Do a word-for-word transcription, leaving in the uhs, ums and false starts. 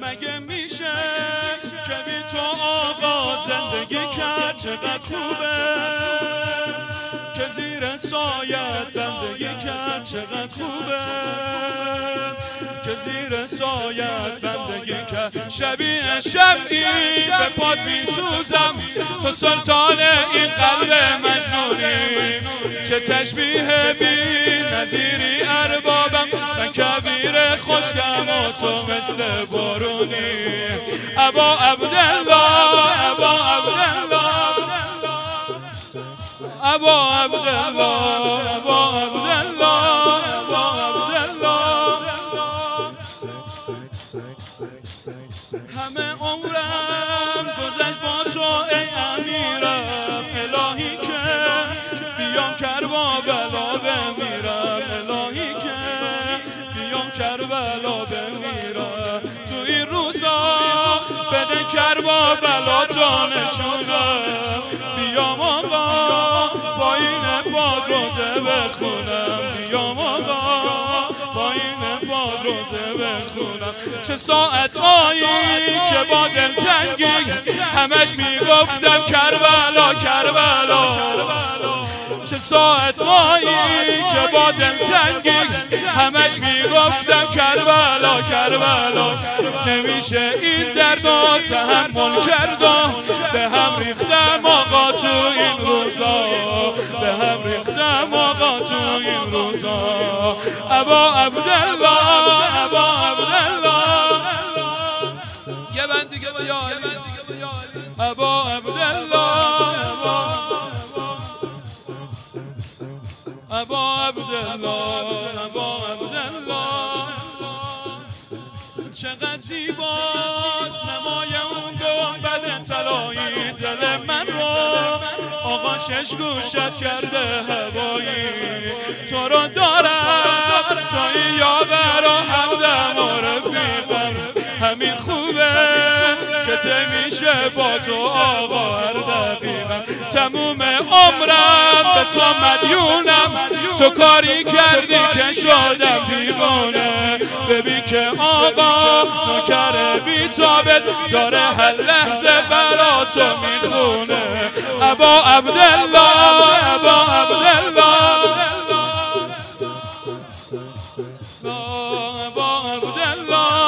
مگه میشه که بی تو آقا زندگی کرد؟ چقدر خوبه که زیر سایت بندگی کرد. چقدر خوبه که زیر سایت بندگی کرد. شبیه شمعی به پاد میسوزم، تو سلطان این قلب مجنونی. چه تشبیه بی نظیری اربابم، من کبیر خوشگم و تو مثل بارونی. ابا عبدالله ابا عبدالله ابا عبدالله ابا عبدالله ابا عبدالله. همه عمرم گذشت با تو ای امیرم، الهی که بیام کربلا بمیرم. الهی که بیام کربلا بمیرم. تو این روزا بده کربلا تا نشونم. بیام آقا پایین پاد روزه بخونم. بیام آقا پایین پاد روزه بخونم. چه ساعتایی که با دلتنگی همش میگفتم کربلا کربلا. چه ساعتایی که با دلتنگی همش میگفتم کربلا کربلا. نمیشه این دردو تحمل کردم، به هم ریختم آقا تو این روزا. به هم ریختم آقا تو این روزا. ابا عبدالله ابا عبدالله. یه بند دیگه بیا ابا عبدالله ابا عبدالله ابا عبدالله. چقدر زیباست نمای اون گنبد طلایی دل من رو. آقا شش گوشت کرده هوایی. تو رو دارم تا این یاور و همدم و رفیقم. همین خوبه که تمیشه با تو آقا هر دقیقم. تموم عمرم به تو مدیونم، تو کاری کردی که شدم دیوانه. ببین که آقا نوکر بی‌تابت داره هر لحظه برا تو میخونه. ابا عبدالله ابا عبدالله ابا عبدالله